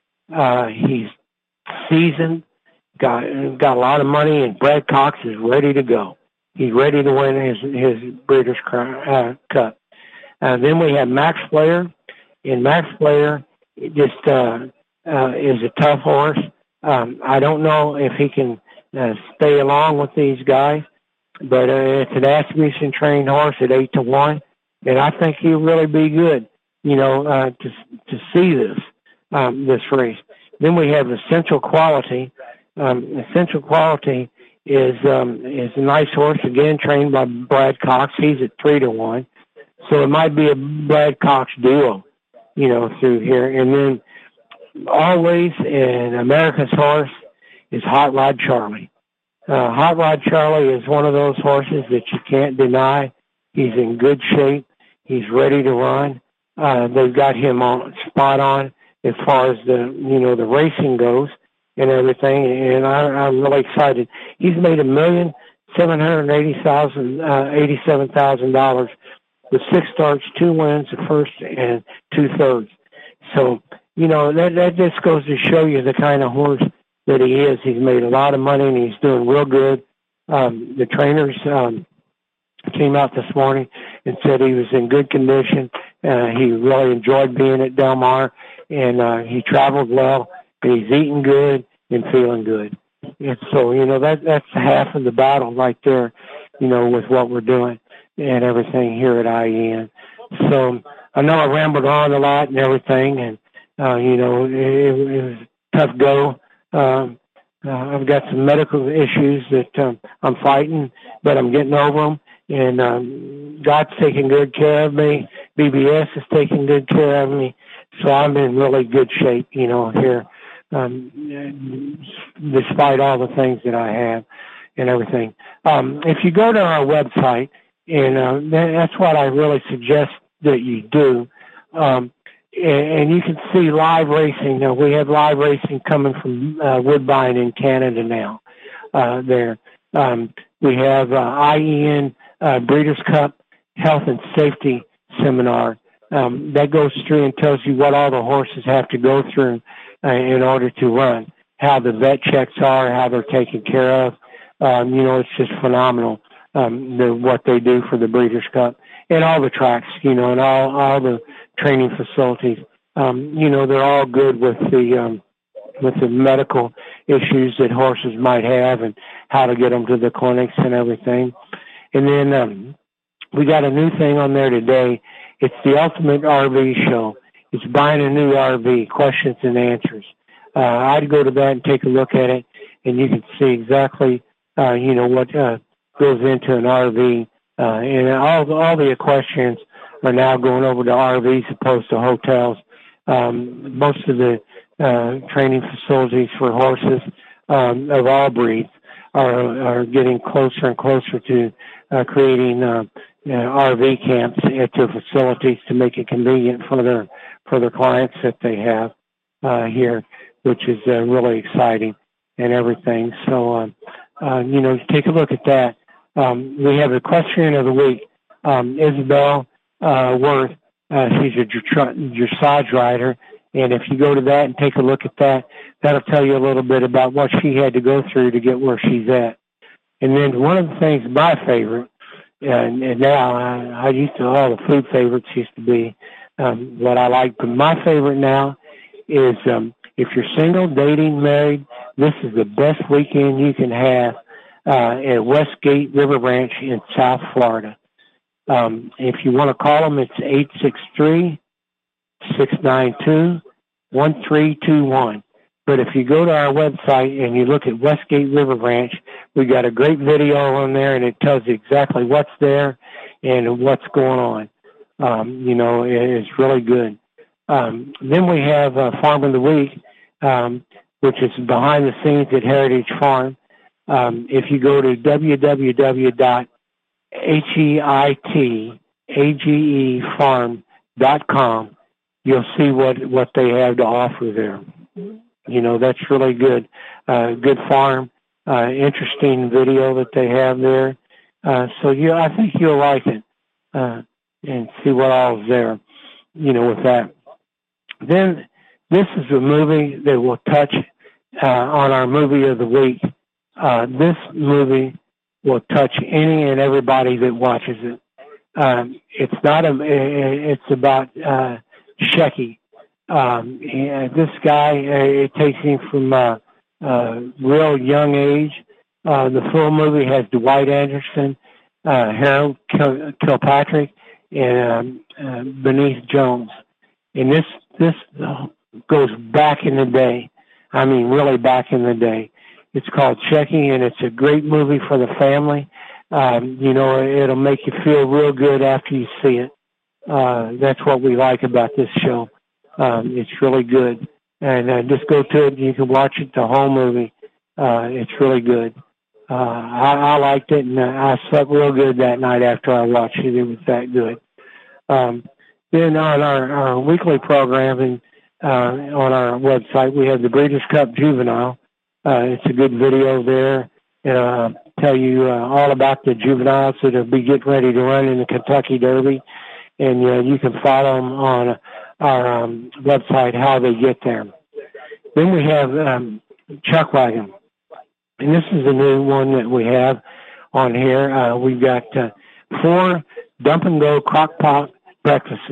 Uh, he's seasoned, got got a lot of money, and Brad Cox is ready to go. He's ready to win his his Breeders' uh, Cup. Uh, then we have Max Flair, and Max Flair just uh, uh, is a tough horse. Um, I don't know if he can uh, stay along with these guys, but uh, it's an Asmussen trained horse at eight to one, and I think he'll really be good. You know, uh, to to see this um, this race. Then we have Essential Quality. Um, Essential Quality is um, is a nice horse, again trained by Brad Cox. He's at three to one, so it might be a Brad Cox duo, you know, through here. And then always an America's horse is Hot Rod Charlie. Uh, Hot Rod Charlie is one of those horses that you can't deny. He's in good shape. He's ready to run. Uh, they've got him on spot on as far as the, you know, the racing goes and everything. And I, I'm really excited. He's made a million seven hundred eighty thousand, uh, eighty-seven thousand dollars with six starts, two wins, a first and two thirds. So, you know, that, that just goes to show you the kind of horse that he is. He's made a lot of money and he's doing real good. Um, the trainers, um, came out this morning and said he was in good condition. Uh, he really enjoyed being at Del Mar, and uh, he traveled well, and he's eating good and feeling good. And so, you know, that that's half of the battle right there, you know, with what we're doing and everything here at I E N. So I know I rambled on a lot and everything, and, uh, you know, it, it was a tough go. Um, uh, I've got some medical issues that um, I'm fighting, but I'm getting over them. And um, God's taking good care of me. B B S is taking good care of me. So I'm in really good shape, you know, here, um, despite all the things that I have and everything. Um, if you go to our website, and uh, that's what I really suggest that you do, um, and, and you can see live racing. Now, we have live racing coming from uh, Woodbine in Canada now uh, there. Um, we have uh, I E N Uh, Breeders' Cup Health and Safety Seminar. Um, that goes through and tells you what all the horses have to go through uh, in order to run, how the vet checks are, how they're taken care of. Um, you know, it's just phenomenal um, the, what they do for the Breeders' Cup and all the tracks, you know, and all, all the training facilities. Um, you know, they're all good with the um, with the medical issues that horses might have and how to get them to the clinics and everything. And then um, we got a new thing on there today. It's the Ultimate R V Show. It's buying a new R V, questions and answers. Uh, I'd go to that and take a look at it, and you can see exactly, uh, you know, what uh, goes into an R V. Uh, and all, all the questions are now going over to R Vs opposed to hotels. Um, most of the uh, training facilities for horses um, of all breeds are, are getting closer and closer to uh, creating uh, uh, R V camps at their facilities to make it convenient for their for their clients that they have uh, here, which is uh, really exciting and everything. So, uh, uh, you know, take a look at that. Um, we have a question of the week. Um, Isabel uh, Worth, uh, she's a dressage rider. And if you go to that and take a look at that, that'll tell you a little bit about what she had to go through to get where she's at. And then one of the things, my favorite, and, and now I, I used to, all the food favorites used to be um, what I like, but my favorite now is um, if you're single, dating, married, this is the best weekend you can have uh, at Westgate River Ranch in South Florida. Um, if you want to call them, it's eight six three, six nine two, one three two one. But if you go to our website and you look at Westgate River Ranch, we got a great video on there, and it tells you exactly what's there and what's going on. Um, you know, it's really good. Um, then we have uh, Farm of the Week, um, which is behind the scenes at Heritage Farm. Um, if you go to w w w dot heitage farm dot com, you'll see what, what they have to offer there. You know, that's really good. Uh, good farm, uh, interesting video that they have there. Uh, so, yeah, I think you'll like it, uh, and see what all's there, you know, with that. Then this is a movie that will touch uh, on our movie of the week. Uh, this movie will touch any and everybody that watches it. Um, it's not a, it's about uh, Shecky. Um, this guy, uh, it takes him from uh, uh, real young age. Uh, the full movie has Dwight Anderson, uh, Harold Kil- Kilpatrick, and um, uh, Bernice Jones. And this this uh, goes back in the day. I mean, really back in the day. It's called Shecky, and it's a great movie for the family. Um, you know, it'll make you feel real good after you see it. Uh, that's what we like about this show. Um, it's really good. And uh, just go to it. You can watch it, the whole movie. Uh, it's really good. Uh, I, I liked it, and uh, I slept real good that night after I watched it. It was that good. Um, then on our, our weekly programming uh, on our website, we have the Breeders' Cup Juvenile. Uh, it's a good video there. Uh, tell you uh, all about the juveniles that will be getting ready to run in the Kentucky Derby. And uh, you can follow them on our um, website, how they get there. Then we have um, Chuck Wagon. And this is a new one that we have on here. Uh, we've got uh, four dump and go crock pot breakfasts.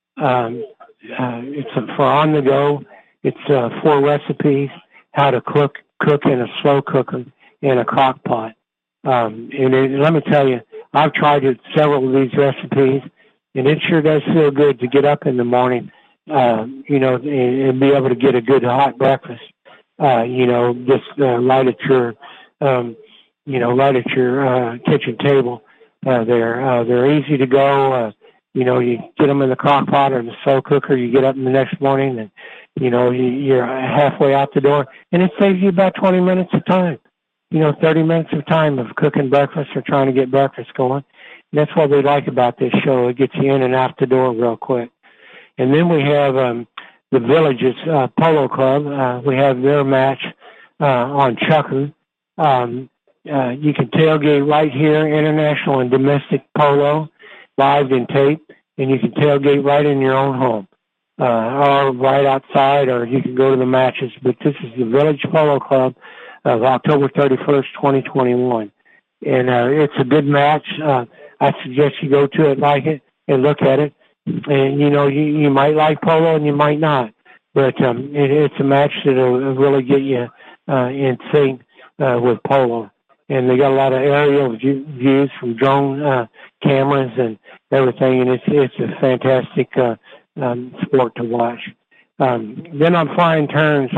Um, uh, it's a, for on the go. It's uh, four recipes, how to cook, cook in a slow cooker in a crock pot. Um, and it, let me tell you, I've tried it, several of these recipes, and it sure does feel good to get up in the morning, uh, you know, and, and be able to get a good hot breakfast. Uh, you know, just uh, right at your, um, you know, right at your uh, kitchen table uh, there. Uh, they're easy to go. Uh, you know, you get them in the crock pot or the slow cooker. You get up in the next morning, and you know you, you're halfway out the door, and it saves you about twenty minutes of time. You know, thirty minutes of time of cooking breakfast or trying to get breakfast going. And that's what we like about this show. It gets you in and out the door real quick. And then we have um, the Villages uh, Polo Club. Uh, we have their match uh, on Chucker. Um, uh, you can tailgate right here, international and domestic polo, live and tape, and you can tailgate right in your own home uh, or right outside, or you can go to the matches. But this is the Village Polo Club of October thirty-first, twenty twenty-one. And uh, it's a good match. Uh, I suggest you go to it, like it, and look at it. And, you know, you, you might like polo and you might not. But um, it, it's a match that will really get you uh, in sync uh, with polo. And they got a lot of aerial view, views from drone uh, cameras and everything. And it's, it's a fantastic uh, um, sport to watch. Um, then on Flying Turns,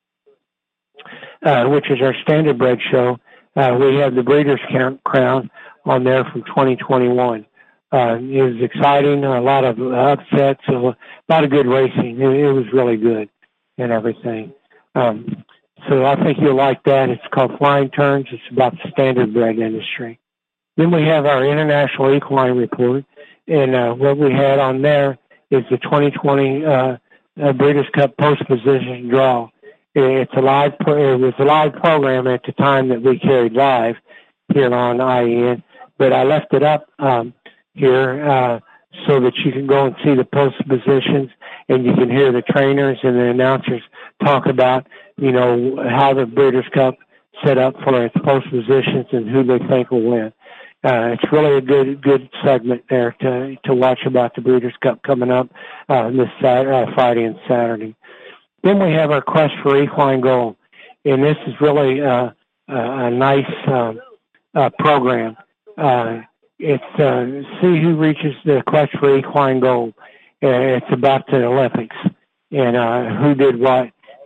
uh, which is our standardbred show, uh, we have the Breeders' Crown on there from twenty twenty-one. Uh, it was exciting, a lot of upsets, a lot of good racing. It, it was really good and everything. Um, so I think you'll like that. It's called Flying Turns. It's about the standardbred industry. Then we have our International Equine Report, and uh, what we had on there is the twenty twenty uh, uh, Breeders' Cup post-position draw. It's a live. It was a live program at the time that we carried live here on I E N, but I left it up um, here uh, so that you can go and see the post positions, and you can hear the trainers and the announcers talk about, you know, how the Breeders' Cup set up for its post positions and who they think will win. Uh, it's really a good good segment there to to watch about the Breeders' Cup coming up uh, this Saturday, uh, Friday and Saturday. Then we have our Quest for Equine Gold, and this is really uh, a, a nice uh, uh, program. Uh, it's uh, see who reaches the Quest for Equine Gold. Uh, it's about the Olympics and uh, who did what.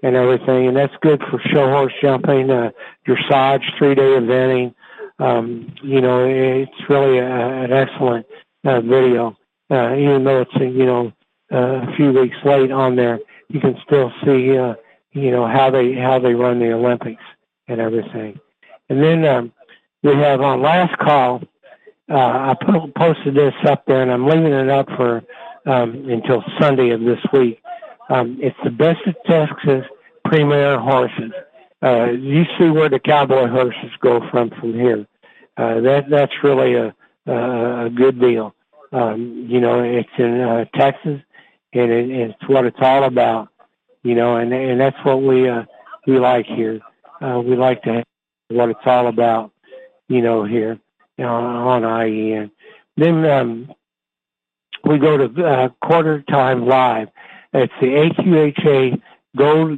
and everything, and that's good for show horse jumping, uh, dressage, three-day eventing. Um, you know, it's really a, an excellent uh, video. Uh, even though it's, you know, uh, a few weeks late on there, you can still see, uh, you know, how they how they run the Olympics and everything. And then um, we have on Last Call, uh, I put, posted this up there, and I'm leaving it up for um, until Sunday of this week. Um, it's the Best of Texas Premier Horses. Uh, you see where the cowboy horses go from from here. Uh, that that's really a a, a good deal. Um, you know, it's in uh, Texas, and it, it's what it's all about. You know, and and that's what we uh, we like here. Uh, we like to have what it's all about. You know, here on, on I E N. Then um, we go to uh, Quarter Time Live. It's the A Q H A Gold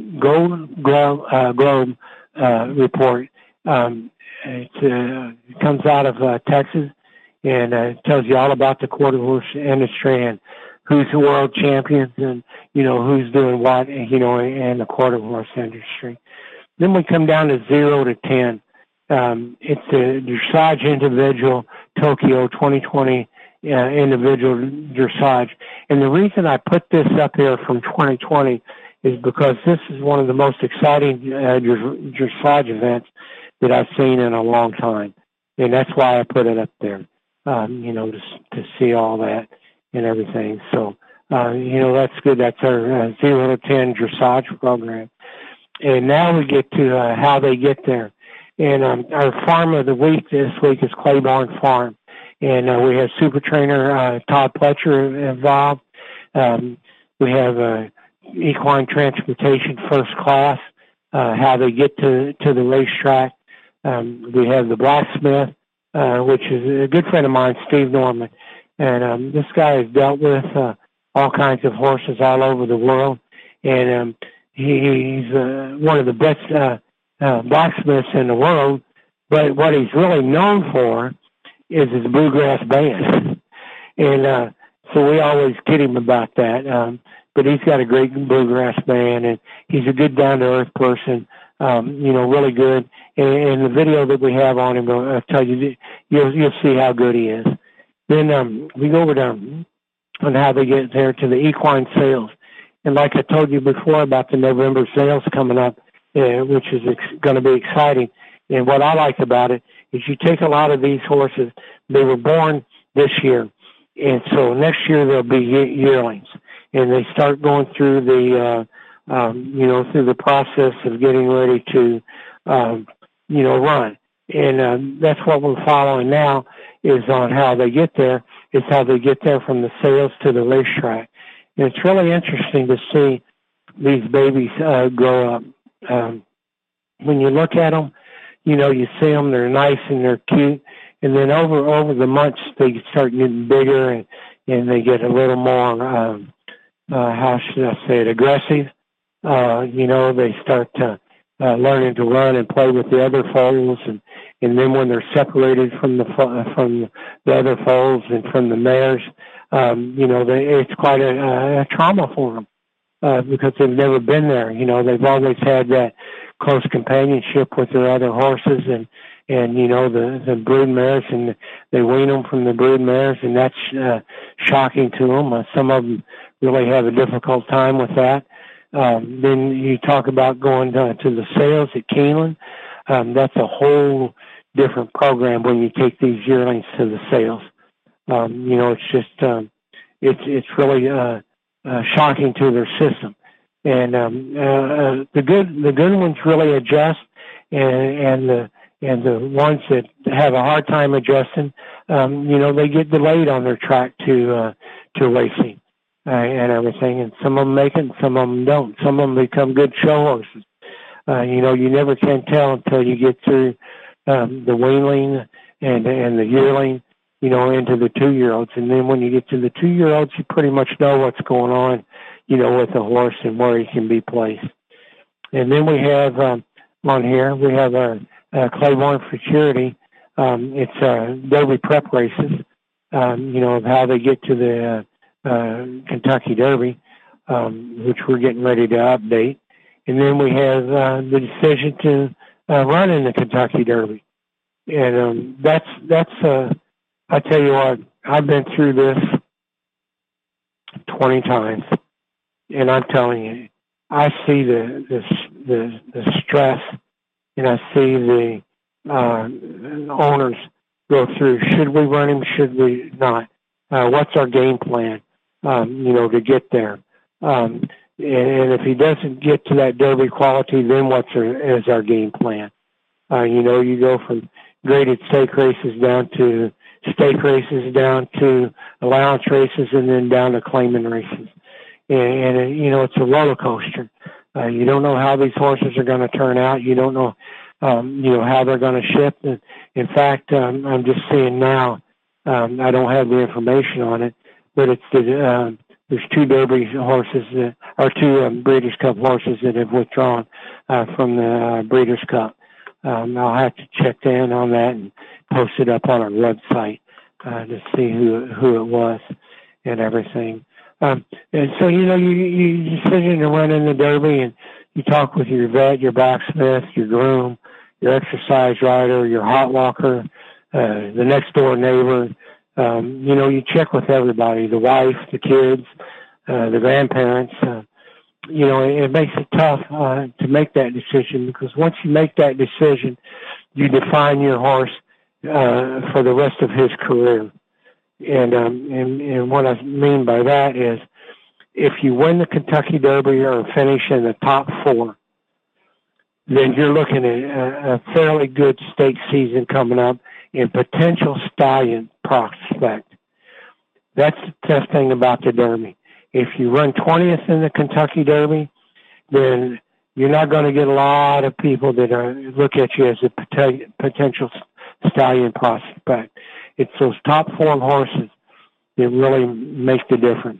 Gold Globe, uh, Globe uh, report. Um, it, uh, it comes out of uh, Texas, and uh, it tells you all about the quarter horse industry and who's the world champions, and you know who's doing what, you know, in the quarter horse industry. Then we come down to zero to ten. Um, it's the dressage individual Tokyo twenty twenty uh, individual dressage, and the reason I put this up here from twenty twenty is because this is one of the most exciting uh, dressage events that I've seen in a long time, and that's why I put it up there. Um, you know, to to see all that and everything. So, uh, you know, that's good. That's our uh, zero to ten dressage program. And now we get to uh, how they get there. And um, our farm of the week this week is Claiborne Farm. And uh, we have super trainer uh, Todd Pletcher involved. Um, we have uh, equine transportation first class, uh, how they get to, to the racetrack. Um, we have the blacksmith, uh, which is a good friend of mine, Steve Norman. And um, this guy has dealt with uh, all kinds of horses all over the world. And um, he, he's uh, one of the best uh, uh, blacksmiths in the world. But what he's really known for is his bluegrass band. and uh, so we always kid him about that. Um, but he's got a great bluegrass band, and he's a good down-to-earth person, um, you know, really good. And, and the video that we have on him, I'll tell you, you'll, you'll see how good he is. Then um, we go over to on how they get there to the equine sales. And like I told you before about the November sales coming up, uh, which is ex- going to be exciting. And what I like about it is you take a lot of these horses, they were born this year. And so next year they'll be yearlings. And they start going through the, uh, um, you know, through the process of getting ready to, um, you know, run. And uh, that's what we're following now is on how they get there, is how they get there from the sales to the racetrack. And it's really interesting to see these babies uh, grow up. Um, when you look at them, you know, you see them, they're nice and they're cute. And then over over the months, they start getting bigger and, and they get a little more, um, uh, how should I say it, aggressive. Uh, you know, they start to uh, learning to run and play with the other foals. And, and then when they're separated from the from the other foals and from the mares, um, you know, they, it's quite a, a trauma for them uh, because they've never been there. You know, they've always had that close companionship with their other horses and, and you know, the, the brood mares, and they wean them from the brood mares, and that's uh, shocking to them. Uh, some of them really have a difficult time with that. Um, then you talk about going to, to the sales at Keeneland. Um, that's a whole different program when you take these yearlings to the sales. Um, you know, it's just, um, it's, it's really uh, uh, shocking to their system. And um, uh, the good the good ones really adjust, and, and the and the ones that have a hard time adjusting, um, you know, they get delayed on their track to uh, to racing uh, and everything. And some of them make it, and some of them don't. Some of them become good show horses. Uh, you know, you never can tell until you get through um, the weanling and and the yearling, you know, into the two-year-olds. And then when you get to the two-year-olds, you pretty much know what's going on, you know, with the horse and where he can be placed. And then we have um, on here, we have our uh, Claiborne Futurity. Um, it's uh, Derby prep races, um, you know, of how they get to the uh, uh, Kentucky Derby, um, which we're getting ready to update. And then we have uh, the decision to uh, run in the Kentucky Derby. And um, that's, that's uh, I tell you what, I've been through this twenty times. And I'm telling you, I see the, the, the, the stress, and I see the uh, owners go through, should we run him, should we not? Uh, what's our game plan, um, you know, to get there? Um, and, and if he doesn't get to that Derby quality, then what's our, is our game plan? Uh, you know, you go from graded stake races down to stake races, down to allowance races, and then down to claiming races. And, and uh, you know, it's a roller coaster. Uh, you don't know how these horses are going to turn out. You don't know, um, you know, how they're going to shift. And in fact, um, I'm just seeing now, um, I don't have the information on it, but it's the, uh, there's two Derby horses that, or two um, Breeders' Cup horses that have withdrawn uh, from the uh, Breeders' Cup. Um, I'll have to check in on that and post it up on our website uh, to see who who it was and everything. Um, and so, you know, you, you decision to run in the Derby, and you talk with your vet, your blacksmith, your groom, your exercise rider, your hot walker, uh, the next door neighbor. Um, you know, you check with everybody, the wife, the kids, uh, the grandparents. Uh, you know, it, it makes it tough uh, to make that decision, because once you make that decision, you define your horse uh, for the rest of his career. And, um, and and what I mean by that is, if you win the Kentucky Derby or finish in the top four, then you're looking at a, a fairly good stake season coming up and potential stallion prospect. That's the tough thing about the Derby. If you run twentieth in the Kentucky Derby, then you're not going to get a lot of people that are, look at you as a pot- potential stallion prospect. It's those top form horses that really make the difference.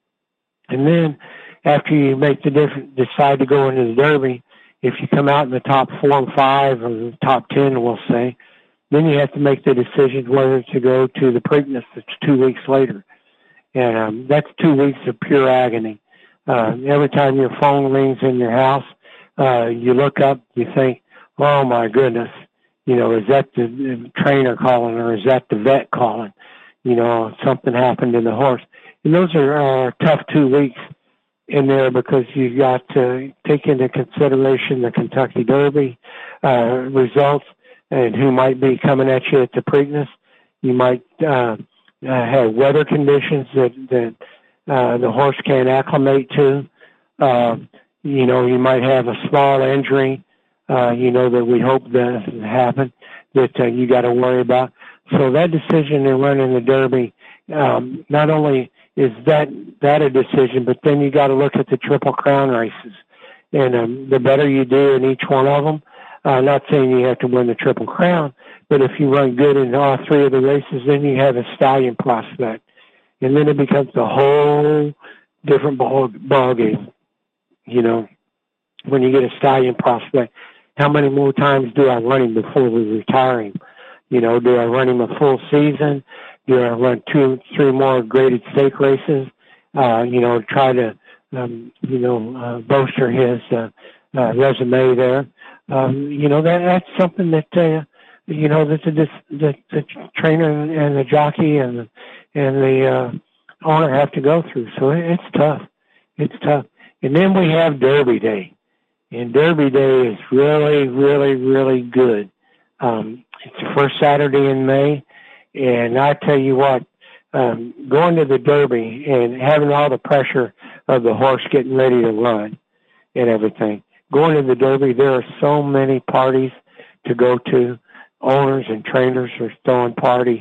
And then after you make the difference, decide to go into the Derby, if you come out in the top four and five or the top ten, we'll say, then you have to make the decision whether to go to the Preakness that's two weeks later. And um, that's two weeks of pure agony. Uh, every time your phone rings in your house, uh, you look up, you think, oh my goodness, you know, is that the trainer calling, or is that the vet calling? You know, something happened to the horse. And those are uh, tough two weeks in there, because you got to take into consideration the Kentucky Derby uh, results and who might be coming at you at the Preakness. You might uh, uh, have weather conditions that, that uh, the horse can't acclimate to. Uh, you know, you might have a small injury, uh, you know, that we hope doesn't happen, that uh, you got to worry about. So that decision to run in the Derby, um, not only is that that a decision, but then you got to look at the Triple Crown races. And um, the better you do in each one of them, uh, not saying you have to win the Triple Crown, but if you run good in all three of the races, then you have a stallion prospect. And then it becomes a whole different ball, ball game. You know, when you get a stallion prospect, how many more times do I run him before we retire him? You know, do I run him a full season? Do I run two, three more graded stake races? Uh, you know, try to, um, you know, uh, bolster his uh, uh, resume there. Um, you know, that that's something that, uh, you know, that the, the, the trainer and the jockey and the, and the uh, owner have to go through. So it's tough. It's tough. And then we have Derby Day. And Derby Day is really, really, really good. Um, it's the first Saturday in May. And I tell you what, um, going to the Derby and having all the pressure of the horse getting ready to run and everything. Going to the Derby, there are so many parties to go to. Owners and trainers are throwing parties.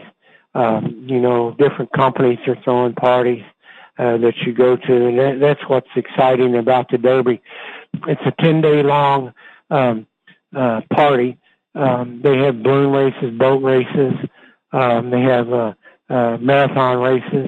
Um, you know, different companies are throwing parties uh, that you go to. And that, that's what's exciting about the Derby. It's a ten-day long um, uh, party. Um, they have balloon races, boat races. Um, they have uh, uh, marathon races.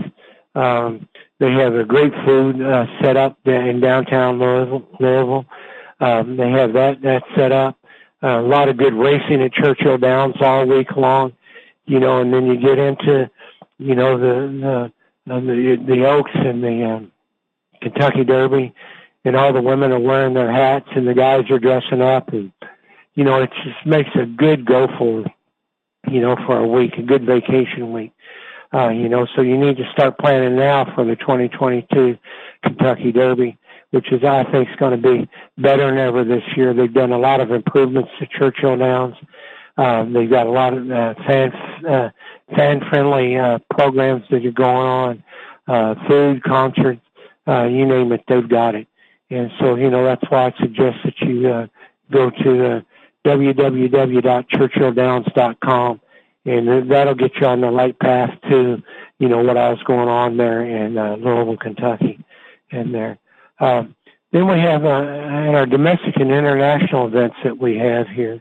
Um, they have a great food uh, set up in downtown Louisville. Louisville. Um, they have that that set up. Uh, a lot of good racing at Churchill Downs all week long. You know, and then you get into, you know, the the the, the Oaks and the um, Kentucky Derby. and all the women are wearing their hats and the guys are dressing up, and you know, it just makes a good go for, you know, for a week, a good vacation week. Uh, you know, so you need to start planning now for the twenty twenty-two Kentucky Derby, which is, I think, is going to be better than ever this year. They've done a lot of improvements to Churchill Downs. Uh, they've got a lot of uh, fan, uh, fan-friendly uh, programs that are going on, uh, food, concerts, uh, you name it, they've got it. And so, you know, that's why I suggest that you uh, go to uh, w w w dot churchill downs dot com, and that'll get you on the right path to, you know, what I was going on there in uh, Louisville, Kentucky, and there. Um, then we have uh, in our domestic and international events that we have here.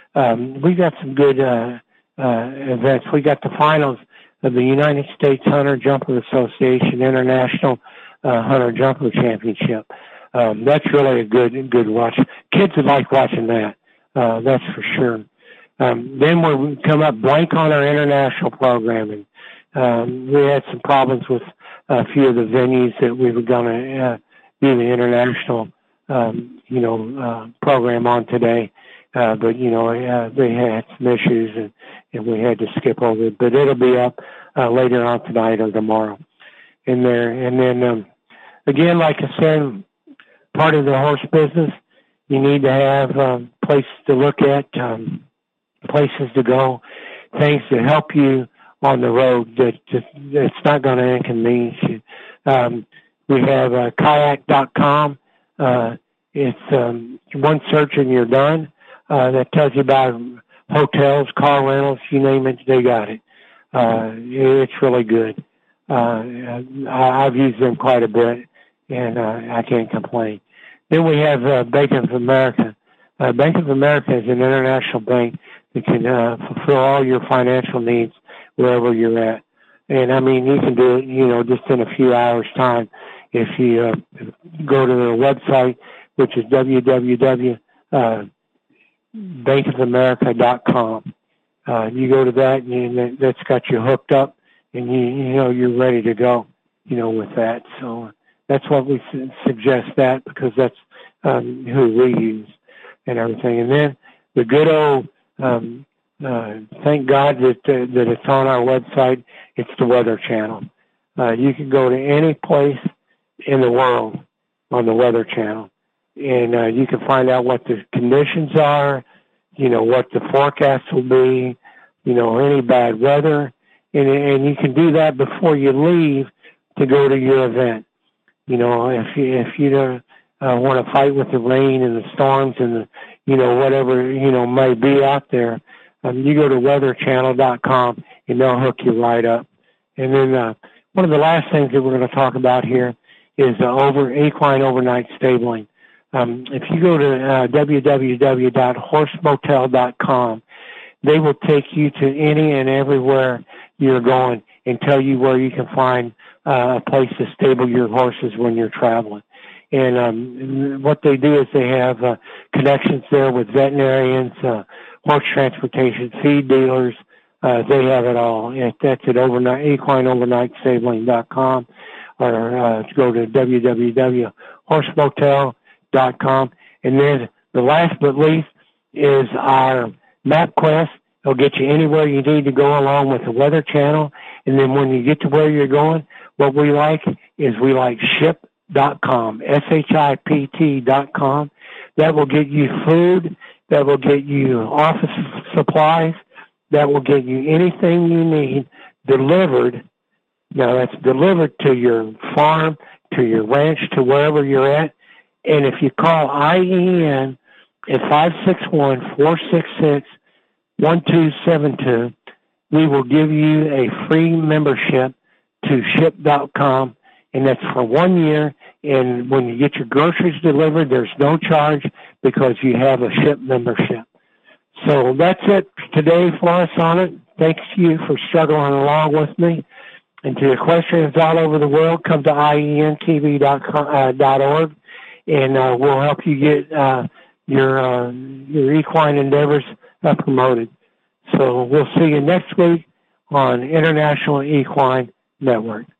Um, we got some good uh, uh, events. We got the finals of the United States Hunter Jumper Association International uh, Hunter Jumper Championship. Um, that's really a good good watch. Kids would like watching that. Uh, that's for sure. Um, then we come up blank on our international programming. Um, we had some problems with a few of the venues that we were going to uh, do the international, um, you know, uh, program on today. Uh, but, you know, uh, they had some issues and, and we had to skip over it. But it'll be up uh, later on tonight or tomorrow in there. And then, um, again, like I said, part of the horse business, you need to have um, places to look at, um, places to go, things to help you on the road that, that it's not going to inconvenience you. Um, we have uh, kayak dot com. Uh, it's um, one search and you're done. Uh, that tells you about hotels, car rentals, you name it, they got it. Uh, it's really good. Uh, I, I've used them quite a bit, and uh, I can't complain. Then we have uh, Bank of America. Uh, Bank of America is an international bank that can uh, fulfill all your financial needs wherever you're at. And, I mean, you can do it, you know, just in a few hours' time if you uh, go to their website, which is w w w dot bank of america dot com. Uh, you go to that, and that's got you hooked up, and you, you know you're ready to go, you know, with that. So that's what we su- suggest that because that's um, who we use and everything. And then the good old, um, uh, thank God that uh, that it's on our website. It's the Weather Channel. Uh, you can go to any place in the world on the Weather Channel. And uh, you can find out what the conditions are, you know, what the forecast will be, you know, any bad weather. And, and you can do that before you leave to go to your event. You know, if you, if you don't uh, want to fight with the rain and the storms and, the, you know, whatever, you know, may be out there, um, you go to weather channel dot com and they'll hook you right up. And then uh, one of the last things that we're going to talk about here is uh, over equine overnight stabling. Um, if you go to uh, w w w dot horse motel dot com, they will take you to any and everywhere you're going and tell you where you can find uh, a place to stable your horses when you're traveling. And um, what they do is they have uh, connections there with veterinarians, uh, horse transportation, feed dealers. Uh, they have it all. And that's at overnight, equine overnight stabling dot com, or uh, go to w w w dot horse motel dot com. And then the last but least is our MapQuest. It'll get you anywhere you need to go along with the Weather Channel. And then when you get to where you're going, what we like is we like ship dot com, S H I P T dot com. That will get you food. That will get you office supplies. That will get you anything you need delivered. Now, that's delivered to your farm, to your ranch, to wherever you're at. And if you call I E N at five six one, four six six, one two seven two, we will give you a free membership to ship dot com, and that's for one year. And when you get your groceries delivered, there's no charge because you have a ship membership. So that's it today for us on it. Thanks you for struggling along with me. And to equestrians all over the world, come to I E N T V dot org. And uh, we'll help you get uh, your uh, your equine endeavors uh, promoted. So we'll see you next week on International Equine Network.